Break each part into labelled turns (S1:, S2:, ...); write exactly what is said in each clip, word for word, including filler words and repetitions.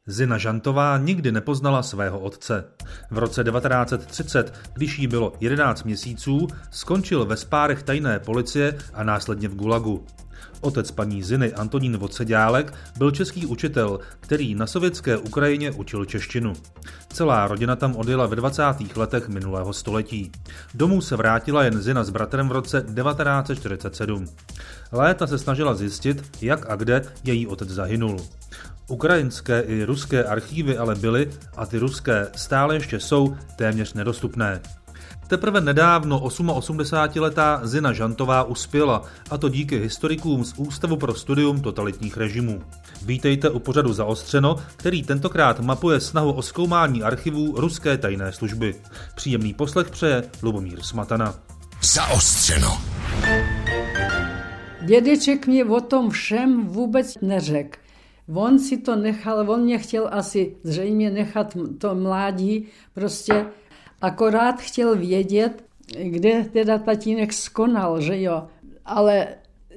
S1: Zina Žantová nikdy nepoznala svého otce. V roce devatenáct set třicet, když jí bylo jedenáct měsíců, skončil ve spárech tajné policie a následně v gulagu. Otec paní Ziny, Antonín Voceďálek, byl český učitel, který na sovětské Ukrajině učil češtinu. Celá rodina tam odjela ve dvacátých letech minulého století. Domů se vrátila jen Zina s bratrem v roce devatenáct set čtyřicet sedm. Léta se snažila zjistit, jak a kde její otec zahynul. Ukrajinské i ruské archívy ale byly, a ty ruské stále ještě jsou, téměř nedostupné. Teprve nedávno osmaosmdesátiletá Zina Žantová uspěla, a to díky historikům z Ústavu pro studium totalitních režimů. Vítejte u pořadu Zaostřeno, který tentokrát mapuje snahu o zkoumání archivů ruské tajné služby. Příjemný poslech přeje Lubomír Smatana.
S2: Zaostřeno.
S3: Dědeček mě o tom všem vůbec neřekl. On si to nechal, on mě chtěl asi zřejmě nechat to mládí, prostě akorát chtěl vědět, kde teda tatínek skonal, že jo. Ale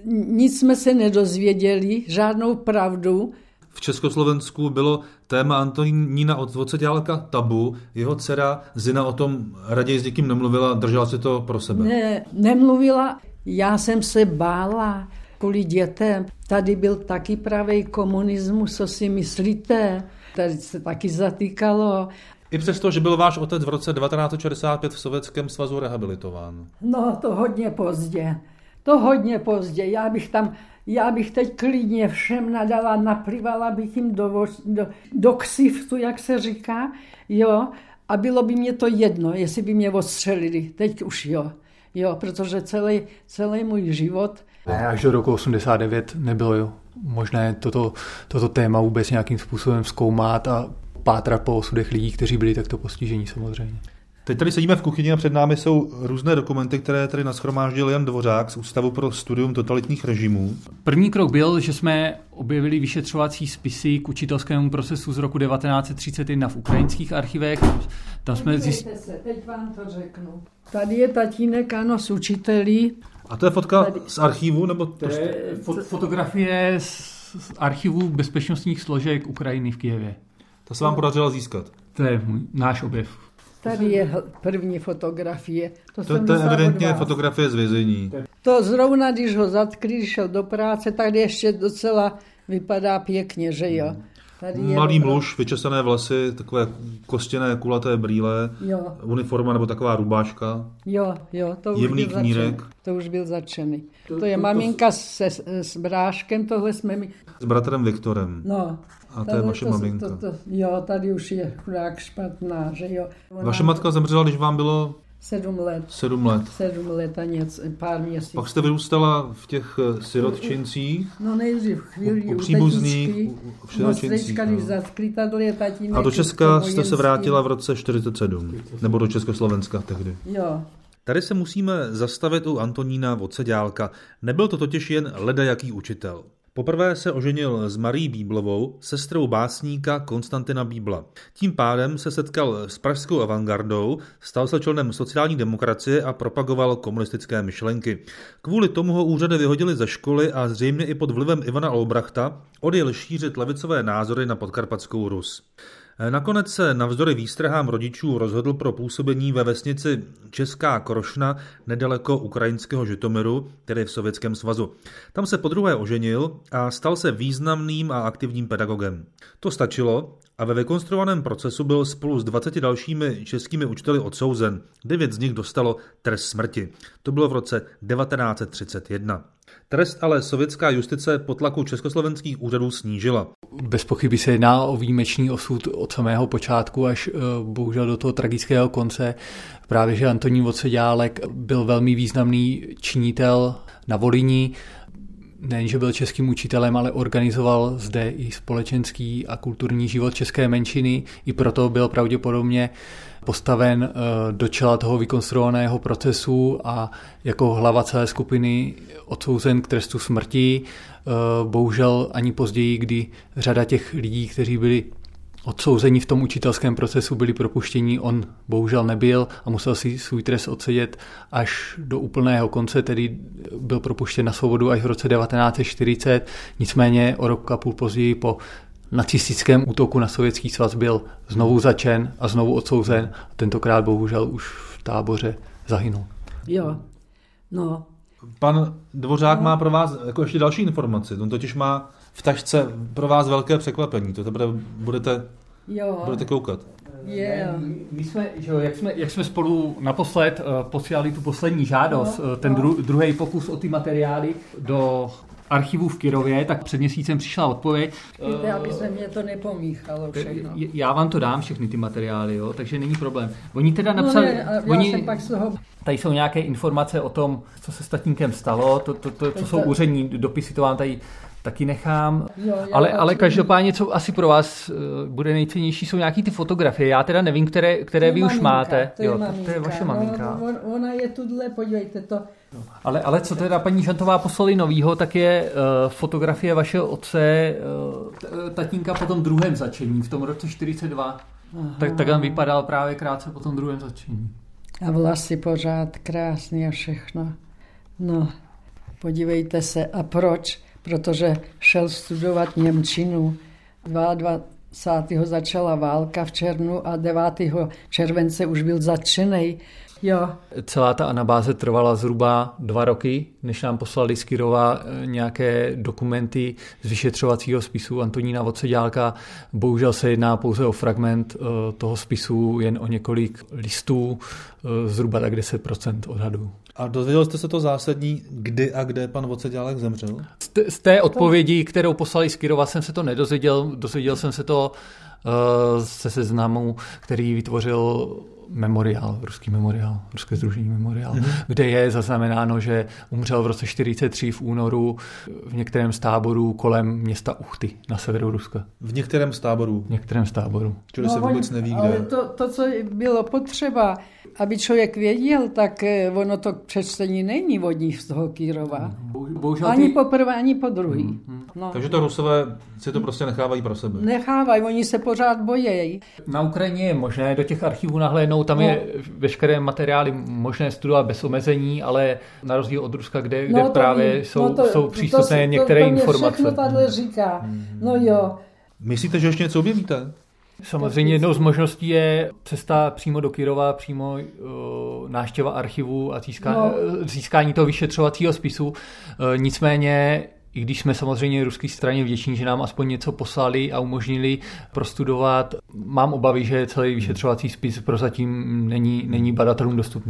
S3: nic jsme se nedozvěděli, žádnou pravdu.
S1: V Československu bylo téma Antonína Voceďálka tabu, jeho dcera Zina o tom raději s někým nemluvila, držela si to pro sebe.
S3: Ne, nemluvila, já jsem se bála kvůli dětem. Tady byl taky pravý komunismus, co si myslíte? Tady se taky zatýkalo.
S1: I přesto, že byl váš otec v roce devatenáct set šedesát pět v Sovětském svazu rehabilitován.
S3: No, to hodně pozdě. To hodně pozdě. Já bych tam, já bych teď klidně všem nadala, naplivala bych jim do, do, do ksiftu, jak se říká, jo, a bylo by mě to jedno, jestli by mě odstřelili. Teď už jo, jo, protože celý, celý můj život.
S4: Ne, až do roku osmdesát devět nebylo možné toto, toto téma vůbec nějakým způsobem zkoumat a pátrat po osudech lidí, kteří byli takto postižení samozřejmě.
S1: Teď tady sedíme v kuchyni a před námi jsou různé dokumenty, které tady nashromáždil Jan Dvořák z Ústavu pro studium totalitních režimů.
S5: První krok byl, že jsme objevili vyšetřovací spisy k učitelskému procesu z roku devatenáct set třicet jedna v ukrajinských archivech. Tam jsme zjistili...
S3: se, teď vám to řeknu. Tady je tatínek, ano, s učitelí.
S1: A to je fotka
S3: tady
S1: z archivu? Nebo to
S5: je fot- fotografie z archivu bezpečnostních složek Ukrajiny v Kyjevě.
S1: To se vám podařilo získat?
S5: To je náš objev.
S3: Tady je první fotografie. To,
S1: to, to je evidentně fotografie z vězení.
S3: To zrovna, když ho zatkli, šel do práce, tak ještě docela vypadá pěkně, že jo. Tady
S1: Mladý muž, vyčesané vlasy, takové kostěné kulaté brýle, jo. Uniforma nebo taková rubáška.
S3: Jo, jo, to už
S1: jemný
S3: byl
S1: knírek.
S3: Začený. To už byl začený. To, to je to, maminka to... se, s bráškem, tohle jsme mi...
S1: S bratrem Viktorem.
S3: No.
S1: A to je vaše
S3: to,
S1: maminka.
S3: To, to, jo, tady už je chudák špatná, že jo.
S1: Ona... Vaše matka zemřela, když vám bylo...
S3: Sedm let.
S1: Sedm let.
S3: Sedm let a něco, pár měsíců.
S1: Pak jste vyrůstala v těch sirotčincích?
S3: No nejdřív chvíli
S1: u, u příbuzných, u
S3: sirotčincích. No, zatkli tady tatínek.
S1: A do Česka jste se vrátila v roce čtyřicet sedm, nebo do Československa tehdy.
S3: Jo.
S1: Tady se musíme zastavit u Antonína Voceďálka. Nebyl to totiž jen ledajaký učitel. Poprvé se oženil s Marií Bíblovou, sestrou básníka Konstantina Bíbla. Tím pádem se setkal s pražskou avantgardou, stal se členem sociální demokracie a propagoval komunistické myšlenky. Kvůli tomu ho úřady vyhodili ze školy a zřejmě i pod vlivem Ivana Olbrachta odjel šířit levicové názory na Podkarpatskou Rus. Nakonec se navzdory výstrahám rodičů rozhodl pro působení ve vesnici Česká Krošna nedaleko ukrajinského Žitomiru, tedy v Sovětském svazu. Tam se podruhé oženil a stal se významným a aktivním pedagogem. To stačilo a ve vykonstruovaném procesu byl spolu s dvaceti dalšími českými učiteli odsouzen. Devět z nich dostalo trest smrti. To bylo v roce devatenáct set třicet jedna. Trest ale sovětská justice po tlaku československých úřadů snížila.
S4: Bez pochyby se jedná o výjimečný osud od samého počátku až bohužel do toho tragického konce. Právě, že Antonín Voceďálek byl velmi významný činitel na Volyni. Nejenže byl českým učitelem, ale organizoval zde i společenský a kulturní život české menšiny. I proto byl pravděpodobně postaven do čela toho vykonstruovaného procesu a jako hlava celé skupiny odsouzen k trestu smrti. Bohužel ani později, kdy řada těch lidí, kteří byli odsouzení v tom učitelském procesu, byli propuštěni, on bohužel nebyl a musel si svůj trest odsedět až do úplného konce, tedy byl propuštěn na svobodu až v roce devatenáct set čtyřicet. Nicméně o rok a půl později po nacistickém útoku na Sovětský svaz byl znovu začen a znovu odsouzen. Tentokrát bohužel už v táboře zahynul.
S3: Jo, no.
S1: Pan Dvořák no. má pro vás jako ještě další informaci. On totiž má v tašce pro vás velké překvapení. To teprve budete,
S3: jo.
S1: budete koukat.
S3: Yeah.
S5: My, my jsme, že jo, jak, jsme, jak jsme spolu naposled uh, posílali tu poslední žádost, no, uh, ten no. dru, druhý pokus o ty materiály do archivu v Kyrově, tak před měsícem přišla odpověď.
S3: Víte, aby se mě to nepomíchalo všechno.
S5: Já vám to dám, všechny ty materiály, jo, takže není problém. Oni teda napsali...
S3: No ne,
S5: oni,
S3: já jsem pak z toho...
S5: Tady jsou nějaké informace o tom, co se s tatínkem stalo, to, to, to, to, to jsou úřední dopisy, to vám tady taky nechám. Jo, ale, ale každopádně, co asi pro vás uh, bude nejcennější, jsou nějaký ty fotografie. Já teda nevím, které, které vy
S3: maminka,
S5: už máte.
S3: To je,
S5: jo, to, to je vaše maminka.
S3: No, on, ona je tudle, podívejte to.
S5: Ale, ale co teda paní Žantová poslali novýho, tak je uh, fotografie vašeho otce, uh, tatínka po tom druhém začení, v tom roce čtyřicet dva. Tak, tak on vypadal právě krátce po tom druhém začení. A
S3: vlasy pořád krásný a všechno. No, podívejte se. A proč? Protože šel studovat němčinu. dvacátého druhého začala válka v červnu a devátého července už byl zatčenej. Jo.
S5: Celá ta anabáze trvala zhruba dva roky, než nám poslali z Kyrova nějaké dokumenty z vyšetřovacího spisu Antonína Voceďálka. Bohužel se jedná pouze o fragment toho spisu, jen o několik listů, zhruba tak deset procent odhadů.
S1: A dozvěděl jste se to zásadní, kdy a kde pan Voceďálek zemřel?
S5: Z té odpovědi, kterou poslali z Kyrova, jsem se to nedozvěděl. Dozvěděl jsem se to se seznamu, který vytvořil memoriál, ruský memoriál, ruské sdružení memoriál, mm-hmm. kde je zaznamenáno, že umřel v roce čtyřicet tři v únoru v některém z táborů kolem města Uchty na severu Ruska.
S1: V některém z táborů?
S5: V některém z táborů.
S1: Čili no, se vůbec neví, kde.
S3: Ale to, to, co bylo potřeba, aby člověk věděl, tak ono to přečtení není vodní z toho Kyrova.
S5: Bohužel
S3: ani
S5: ty...
S3: po prvé, ani po druhý.
S5: Mm-hmm.
S3: No.
S1: Takže to Rusové si to prostě nechávají pro sebe.
S3: Nechávají, oni se pořád bojejí.
S5: Na Ukrajině je možné do těch archivů nahlédnout, tam no. je veškeré materiály možné studovat bez omezení, ale na rozdíl od Ruska, kde, kde no právě ví. jsou, no to, jsou přístupné to, některé to, to informace.
S3: Všechno tady říká. No jo.
S1: Myslíte, že ještě něco objevíte?
S5: Samozřejmě jednou z možností je cesta přímo do Kyrova, přímo uh, návštěva archivu a získá, no. získání toho vyšetřovacího spisu. Uh, nicméně, i když jsme samozřejmě ruské straně vděční, že nám aspoň něco poslali a umožnili prostudovat, mám obavy, že celý vyšetřovací spis prozatím není, není badatelům dostupný.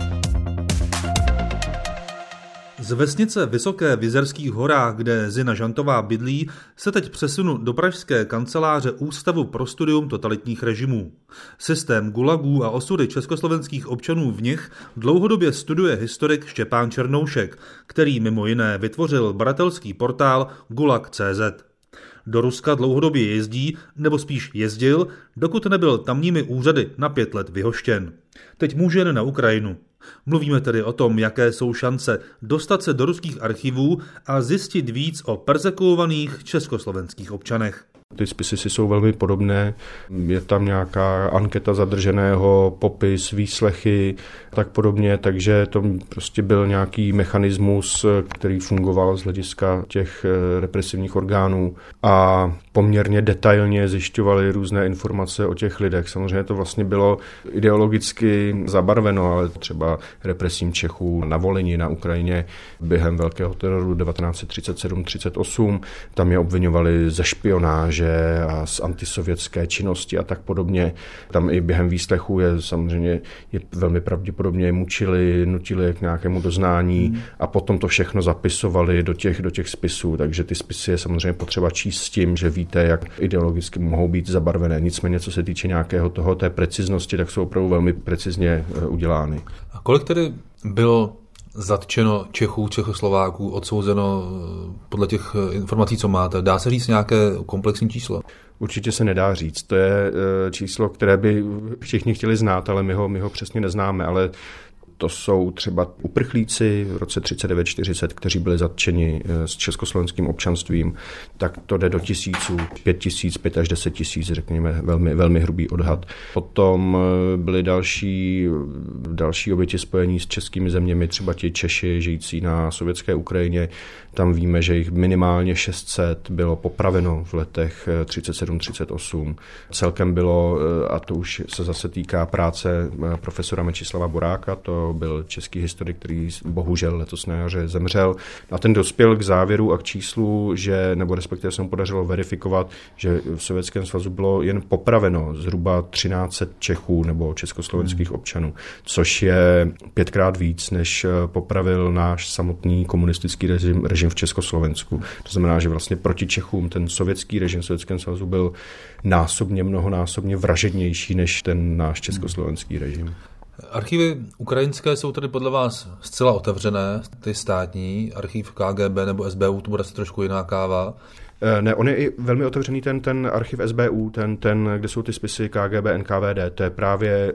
S1: Z vesnice Vysoké v Jizerských horách, kde Zina Žantová bydlí, se teď přesunu do pražské kanceláře Ústavu pro studium totalitních režimů. Systém gulagů a osudy československých občanů v nich dlouhodobě studuje historik Štěpán Černoušek, který mimo jiné vytvořil badatelský portál gulag tečka cé zet. Do Ruska dlouhodobě jezdí, nebo spíš jezdil, dokud nebyl tamními úřady na pět let vyhoštěn. Teď může jen na Ukrajinu. Mluvíme tedy o tom, jaké jsou šance dostat se do ruských archivů a zjistit víc o perzekuovaných československých občanech.
S2: Ty spisy si jsou velmi podobné, je tam nějaká anketa zadrženého, popis, výslechy, tak podobně, takže to prostě byl nějaký mechanismus, který fungoval z hlediska těch represivních orgánů a poměrně detailně zjišťovali různé informace o těch lidech. Samozřejmě to vlastně bylo ideologicky zabarveno, ale třeba represím Čechů na Volyni, na Ukrajině během velkého teroru devatenáct třicet sedm třicet osm, tam je obviňovali ze špionáže a z antisovětské činnosti a tak podobně. Tam i během výslechu je samozřejmě je velmi pravděpodobně mučili, nutili k nějakému doznání hmm. a potom to všechno zapisovali do těch, do těch spisů. Takže ty spisy je samozřejmě potřeba číst s tím, že víte, jak ideologicky mohou být zabarvené. Nicméně, co se týče nějakého toho, té preciznosti, tak jsou opravdu velmi precizně udělány.
S1: A kolik tedy bylo zatčeno Čechů, Čechoslováků, odsouzeno podle těch informací, co máte? Dá se říct nějaké komplexní číslo?
S2: Určitě se nedá říct. To je číslo, které by všichni chtěli znát, ale my ho, my ho přesně neznáme. Ale to jsou třeba uprchlíci v roce třicet devět čtyřicet, kteří byli zatčeni s československým občanstvím, tak to jde do tisíců, pět tisíc, pět až deset tisíc, řekněme, velmi, velmi hrubý odhad. Potom byly další, další oběti spojení s českými zeměmi, třeba ti Češi žijící na sovětské Ukrajině. Tam víme, že jich minimálně šest set bylo popraveno v letech třicet sedm třicet osm. Celkem bylo, a to už se zase týká práce profesora Mečislava Boráka, to byl český historik, který bohužel letos na jaře zemřel. A ten dospěl k závěru a k číslu, že, nebo respektive se mu podařilo verifikovat, že v Sovětském svazu bylo jen popraveno zhruba třináct set Čechů nebo československých občanů, což je pětkrát víc, než popravil náš samotný komunistický režim, režim v Československu. To znamená, že vlastně proti Čechům ten sovětský režim v Sovětském svazu byl násobně, mnohonásobně vražednější než ten náš československý režim.
S1: Archivy ukrajinské jsou tedy podle vás zcela otevřené, ty státní, archiv K G B nebo S B U, to bude asi trošku jiná káva.
S2: Ne, on je i velmi otevřený ten, ten archiv S B U, ten, ten, kde jsou ty spisy K G B, N K V D. To je právě e,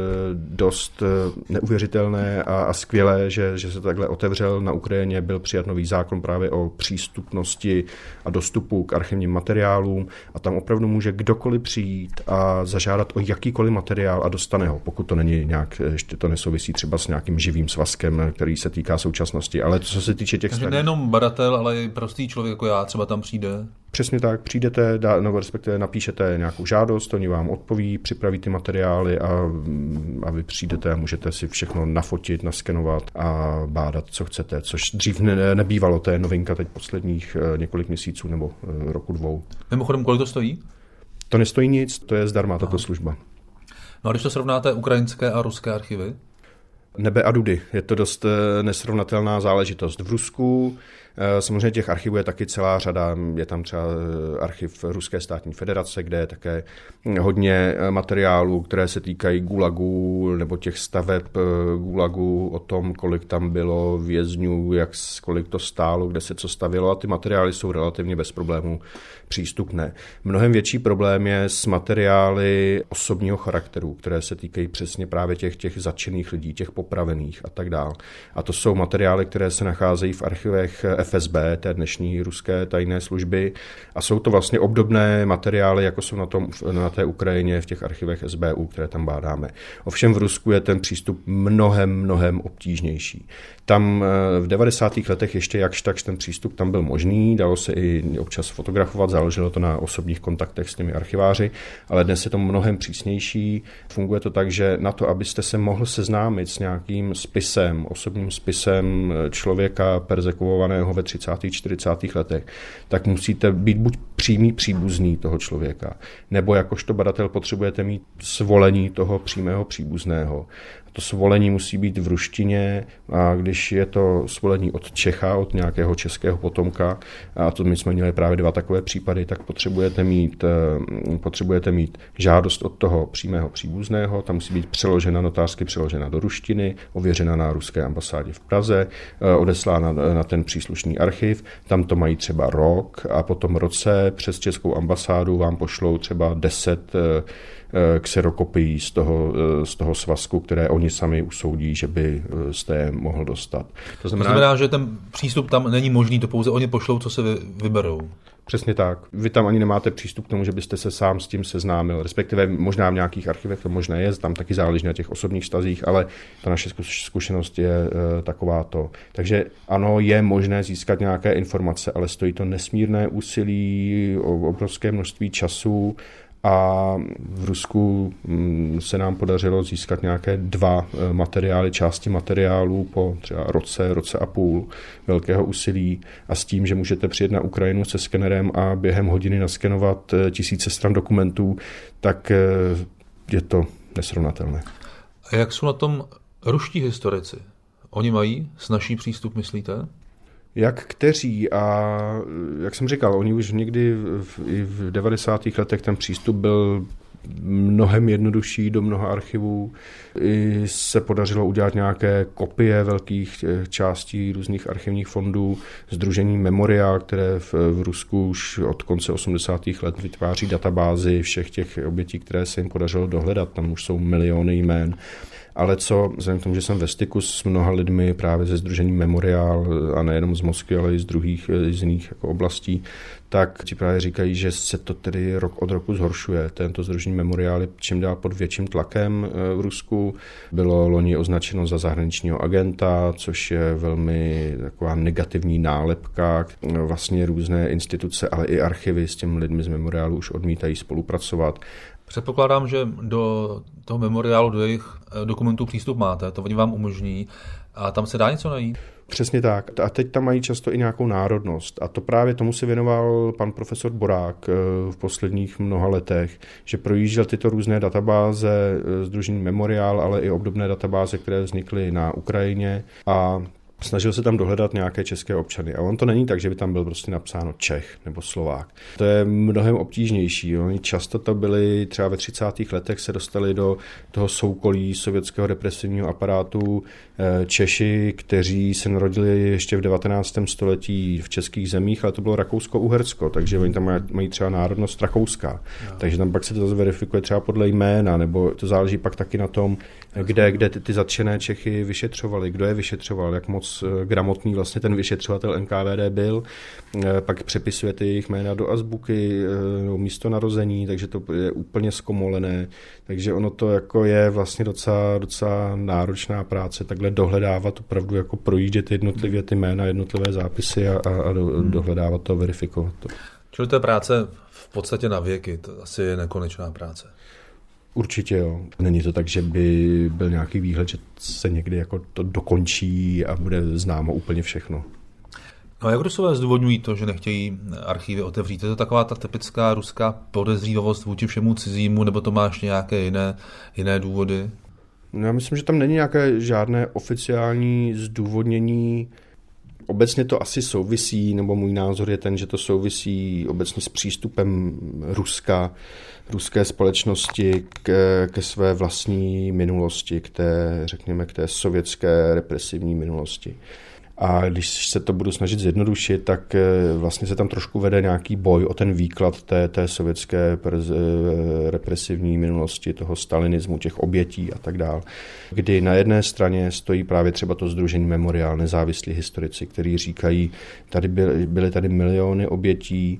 S2: dost neuvěřitelné a, a skvělé, že, že se takhle otevřel. Na Ukrajině byl přijat nový zákon právě o přístupnosti a dostupu k archivním materiálům a tam opravdu může kdokoliv přijít a zažádat o jakýkoliv materiál a dostane ho, pokud to není nějak, ještě to nesouvisí třeba s nějakým živým svazkem, který se týká současnosti. Ale co se týče těch...
S1: Takže nejenom badatel, ale i prostý člověk jako já třeba tam přijde.
S2: Přesně tak, přijdete, dá, nebo respektive napíšete nějakou žádost, oni vám odpoví, připraví ty materiály a, a vy přijdete a můžete si všechno nafotit, naskenovat a bádat, co chcete, což dřív ne, nebývalo, to je novinka teď posledních několik měsíců nebo roku dvou.
S1: Mimochodem, kolik to stojí?
S2: To nestojí nic, to je zdarma tato služba.
S1: No a když to srovnáte ukrajinské a ruské archivy?
S2: Nebe a dudy, je to dost nesrovnatelná záležitost. V Rusku samozřejmě těch archivů je taky celá řada, je tam třeba archiv Ruské státní federace, kde je také hodně materiálů, které se týkají gulagů nebo těch staveb gulagů, o tom, kolik tam bylo vězňů, jak, kolik to stálo, kde se co stavilo a ty materiály jsou relativně bez problémů přístupné. Mnohem větší problém je s materiály osobního charakteru, které se týkají přesně právě těch, těch zatčených lidí, těch popravených a tak dále. A to jsou materiály, které se nacházejí v archivech F S B, té dnešní ruské tajné služby. A jsou to vlastně obdobné materiály, jako jsou na, tom, na té Ukrajině v těch archivech S B U, které tam bádáme. Ovšem v Rusku je ten přístup mnohem, mnohem obtížnější. Tam v devadesátých letech ještě jakž takž ten přístup tam byl možný, dalo se i občas fotografovat, záleželo to na osobních kontaktech s těmi archiváři, ale dnes je to mnohem přísnější. Funguje to tak, že na to, abyste se mohl seznámit s nějakým spisem, osobním spisem člověka perzekuovaného ve třicátých čtyřicátých letech, tak musíte být buď přímý příbuzný toho člověka, nebo jakožto badatel potřebujete mít svolení toho přímého příbuzného. To svolení musí být v ruštině a když je to svolení od Čecha, od nějakého českého potomka, a to my jsme měli právě dva takové případy, tak potřebujete mít, potřebujete mít žádost od toho přímého příbuzného, ta musí být přeložena, notářsky přeložena do ruštiny, ověřena na ruské ambasádě v Praze, odeslána na ten příslušný archiv, tam to mají třeba rok a po tom roce přes českou ambasádu vám pošlou třeba deset kserokopií z toho, z toho svazku, které oni sami usoudí, že by jste je mohl dostat.
S1: To znamená, to znamená, že ten přístup tam není možný, to pouze oni pošlou, co se vyberou.
S2: Přesně tak. Vy tam ani nemáte přístup k tomu, že byste se sám s tím seznámil, respektive možná v nějakých archivech to možné je, tam taky záleží na těch osobních vztazích, ale ta naše zkušenost je e, takováto. Takže ano, je možné získat nějaké informace, ale stojí to nesmírné úsilí, obrovské množství času. A v Rusku se nám podařilo získat nějaké dva materiály, části materiálů po třeba roce, roce a půl velkého úsilí a s tím, že můžete přijet na Ukrajinu se skenerem a během hodiny naskenovat tisíce stran dokumentů, tak je to nesrovnatelné.
S1: A jak jsou na tom ruští historici? Oni mají snazší přístup, myslíte?
S2: Jak kteří a jak jsem říkal, oni už někdy v, i v devadesátých letech ten přístup byl mnohem jednodušší do mnoha archivů. I se podařilo udělat nějaké kopie velkých částí různých archivních fondů. Sdružení Memorial, které v, v Rusku už od konce osmdesátých let vytváří databázy všech těch obětí, které se jim podařilo dohledat. Tam už jsou miliony jmén. ale co, vzhledem k tomu, že jsem ve styku s mnoha lidmi právě ze sdružením Memoriál a nejenom z Moskvy, ale i z druhých, z jiných jako oblastí, tak ti právě říkají, že se to tedy rok od roku zhoršuje. Tento sdružení Memoriál je čím dál pod větším tlakem v Rusku. Bylo loni označeno za zahraničního agenta, což je velmi taková negativní nálepka. Vlastně různé instituce, ale i archivy s těmi lidmi z Memoriálu už odmítají spolupracovat.
S1: Předpokládám, že do toho Memoriálu, do jejich dokumentů přístup máte, to oni vám umožní a tam se dá něco najít?
S2: Přesně tak. A teď tam mají často i nějakou národnost. A to právě tomu se věnoval pan profesor Borák v posledních mnoha letech, že projížděl tyto různé databáze sdružení Memoriál, ale i obdobné databáze, které vznikly na Ukrajině a snažil se tam dohledat nějaké české občany. A on to není tak, že by tam byl prostě napsáno Čech nebo Slovák. To je mnohem obtížnější. Oni často to byli, třeba ve třicátých letech se dostali do toho soukolí sovětského represivního aparátu Češi, kteří se narodili ještě v devatenáctém století v českých zemích, ale to bylo Rakousko-Uhersko, takže oni tam mají třeba národnost rakouská. No. Takže tam pak se to verifikuje třeba podle jména, nebo to záleží pak taky na tom, kde, kde ty, ty zatčené Čechy vyšetřovali, kdo je vyšetřoval, jak moc gramotný vlastně ten vyšetřovatel N K V D byl. Pak přepisujete jejich jména do azbuky, no, místo narození, takže to je úplně zkomolené. Takže ono to jako je vlastně docela, docela náročná práce, takhle dohledávat, opravdu jako projíždět jednotlivě ty jména, jednotlivé zápisy a, a, a do, hmm. dohledávat to, verifikovat to.
S1: Čili to je práce v podstatě na věky, to asi je nekonečná práce.
S2: Určitě jo. Není to tak, že by byl nějaký výhled, že se někdy jako to dokončí a bude známo úplně všechno.
S1: No a jak Rusové zdůvodňují to, že nechtějí archívy otevřít? Je to taková ta typická ruská podezřívavost vůči všemu cizímu, nebo to máš nějaké jiné, jiné důvody?
S2: No, já myslím, že tam není nějaké žádné oficiální zdůvodnění. Obecně to asi souvisí, nebo můj názor je ten, že to souvisí obecně s přístupem Ruska, ruské společnosti k, ke své vlastní minulosti, k té, řekněme, k té sovětské represivní minulosti. A když se to budu snažit zjednodušit, tak vlastně se tam trošku vede nějaký boj o ten výklad té, té sovětské represivní minulosti, toho stalinismu, těch obětí a tak dále. Kdy na jedné straně stojí právě třeba to sdružení Memoriál, nezávislí historici, kteří říkají, tady byly, byly tady miliony obětí,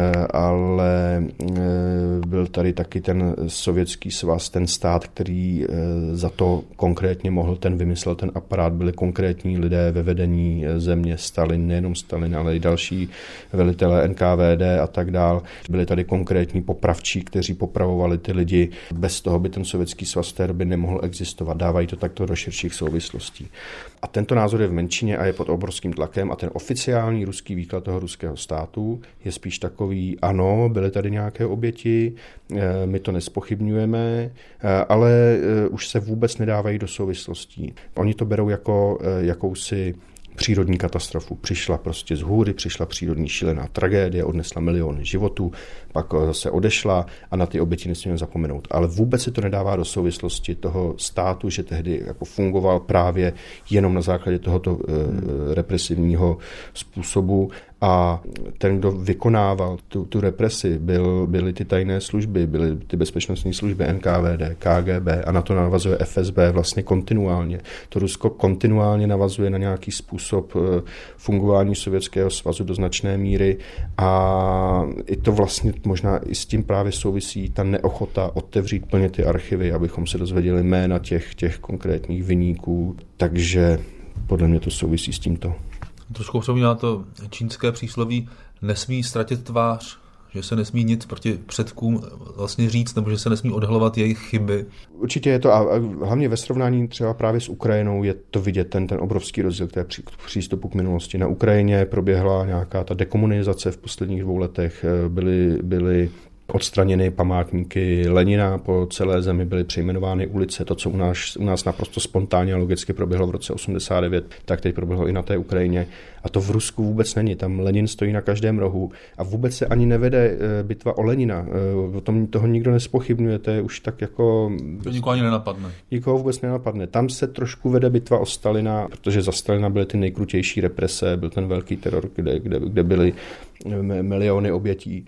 S2: ale byl tady taky ten sovětský svaz, ten stát, který za to konkrétně mohl, ten vymyslel ten aparát, byli konkrétní lidé ve vedení země, Stalin, nejenom Stalin, ale i další velitelé N K V D a tak dál. Byli tady konkrétní popravčí, kteří popravovali ty lidi. Bez toho by ten sovětský svaz v té době nemohl existovat. Dávají to takto do širších souvislostí. A tento názor je v menšině a je pod obrovským tlakem a ten oficiální ruský výklad toho ruského státu je spíš takový, ano, byly tady nějaké oběti, my to nespochybňujeme, ale už se vůbec nedávají do souvislostí. Oni to berou jako jakousi přírodní katastrofu. Přišla prostě z hůry, přišla přírodní šílená tragédie, odnesla miliony životů, pak zase odešla a na ty oběti nesmíme zapomenout. Ale vůbec se to nedává do souvislosti toho státu, že tehdy jako fungoval právě jenom na základě tohoto hmm. represivního způsobu a ten, kdo vykonával tu, tu represi, byl, byly ty tajné služby, byly ty bezpečnostní služby N K V D, K G B a na to navazuje F S B vlastně kontinuálně. To Rusko kontinuálně navazuje na nějaký způsob fungování Sovětského svazu do značné míry a i to vlastně možná i s tím právě souvisí ta neochota otevřít plně ty archivy, abychom se dozvěděli jména těch, těch konkrétních viníků, takže podle mě to souvisí s tímto.
S1: Trošku připomíná to čínské přísloví nesmí ztratit tvář, že se nesmí nic proti předkům vlastně říct, nebo že se nesmí odhalovat jejich chyby.
S2: Určitě je to, a hlavně ve srovnání třeba právě s Ukrajinou je to vidět, ten, ten obrovský rozdíl k té přístupu k minulosti. Na Ukrajině proběhla nějaká ta dekomunizace v posledních dvou letech, byly, byly odstraněny památníky Lenina, po celé zemi byly přejmenovány ulice. To, co u nás, u nás naprosto spontánně a logicky proběhlo v roce osmdesát devět, tak teď proběhlo i na té Ukrajině. A to v Rusku vůbec není. Tam Lenin stojí na každém rohu a vůbec se ani nevede bitva o Lenina. O tom toho nikdo nespochybňuje, to je už tak jako...
S1: To nikoho ani nenapadne.
S2: Nikoho vůbec nenapadne. Tam se trošku vede bitva o Stalina, protože za Stalina byly ty nejkrutější represe, byl ten velký teror, kde, kde, kde byly miliony obětí.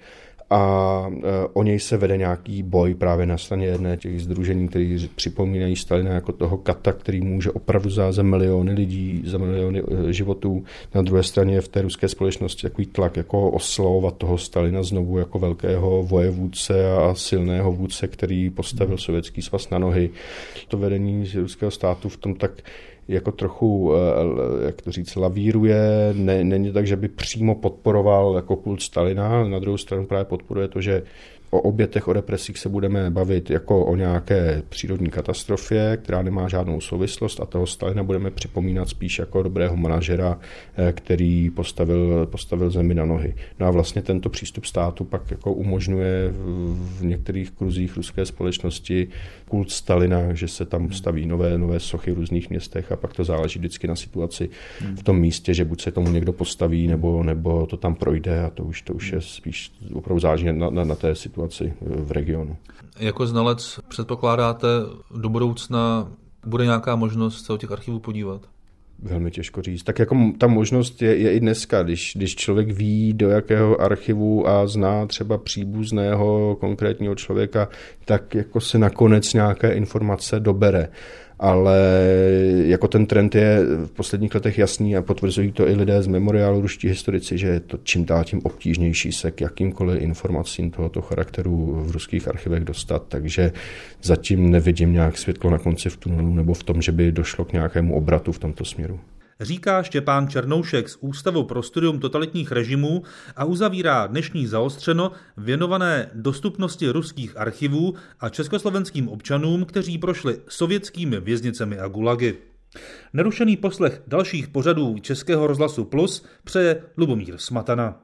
S2: a o něj se vede nějaký boj právě na straně jedné těch sdružení, který připomínají Stalina jako toho kata, který může opravdu za, za miliony lidí, za miliony životů. Na druhé straně je v té ruské společnosti takový tlak jako oslavovat toho Stalina znovu jako velkého vojevůdce a silného vůdce, který postavil Sovětský svaz na nohy. To vedení ruského státu v tom tak jako trochu, jak to říct, lavíruje. Ne, není tak, že by přímo podporoval jako kult Stalina, na druhou stranu právě podporuje to, že o obětech, o represích se budeme bavit jako o nějaké přírodní katastrofě, která nemá žádnou souvislost, a toho Stalina budeme připomínat spíš jako dobrého manažera, který postavil, postavil zemi na nohy. No a vlastně tento přístup státu pak jako umožňuje v některých kruzích ruské společnosti kult Stalina, že se tam staví nové, nové sochy v různých městech, a pak to záleží vždycky na situaci v tom místě, že buď se tomu někdo postaví, nebo, nebo to tam projde, a to už, to už je spíš opravdu záleží na, na, na té situaci v regionu.
S1: Jako znalec předpokládáte, do budoucna bude nějaká možnost se o těch archivů podívat?
S2: Velmi těžko říct. Tak jako ta možnost je, je i dneska, když, když člověk ví, do jakého archivu a zná třeba příbuzného konkrétního člověka, tak jako se nakonec nějaké informace dobere. Ale jako ten trend je v posledních letech jasný a potvrzují to i lidé z memoriálu, ruští historici, že je to čím dál tím obtížnější se k jakýmkoliv informacím tohoto charakteru v ruských archivech dostat, takže zatím nevidím nějak světlo na konci v tunelu nebo v tom, že by došlo k nějakému obratu v tomto směru.
S1: Říká Štěpán Černoušek z Ústavu pro studium totalitních režimů a uzavírá dnešní Zaostřeno věnované dostupnosti ruských archivů a československým občanům, kteří prošli sovětskými věznicemi a gulagy. Nerušený poslech dalších pořadů Českého rozhlasu Plus přeje Lubomír Smatana.